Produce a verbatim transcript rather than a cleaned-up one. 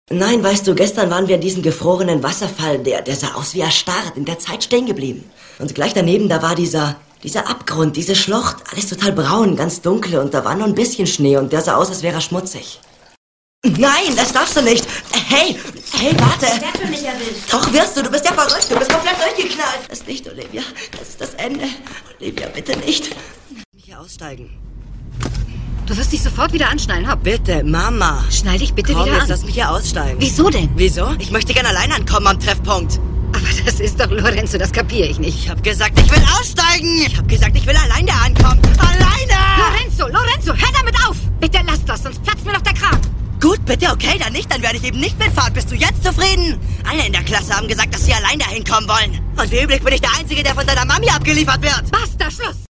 Nein, weißt du, gestern waren wir in diesem gefrorenen Wasserfall. Der, der sah aus wie erstarrt, in der Zeit stehen geblieben. Und gleich daneben, da war dieser, dieser Abgrund, diese Schlucht. Alles total braun, ganz dunkel und da war nur ein bisschen Schnee und der sah aus, als wäre er schmutzig. Nein, das darfst du nicht. Hey, hey, warte. Ich werd schon nicht erwischt. Doch wirst du, du bist ja verrückt, du bist komplett durchgeknallt. Das ist nicht, Olivia, das ist das Ende. Olivia, bitte nicht. Ich hier aussteigen. Du wirst dich sofort wieder anschnallen, hopp. Bitte, Mama. Schnall dich bitte Komm, wieder jetzt an. lass mich hier aussteigen. Wieso denn? Wieso? Ich möchte gerne allein ankommen am Treffpunkt. Aber das ist doch Lorenzo, das kapiere ich nicht. Ich hab gesagt, ich will aussteigen. Ich hab gesagt, ich will allein da ankommen. Alleine! Lorenzo, Lorenzo, hör damit auf! Bitte lass das, sonst platzt mir doch der Kragen. Gut, bitte, okay, dann nicht. Dann werde ich eben nicht mitfahren. Bist du jetzt zufrieden? Alle in der Klasse haben gesagt, dass sie allein dahin kommen wollen. Und wie üblich bin ich der Einzige, der von deiner Mami abgeliefert wird. Basta, Schluss!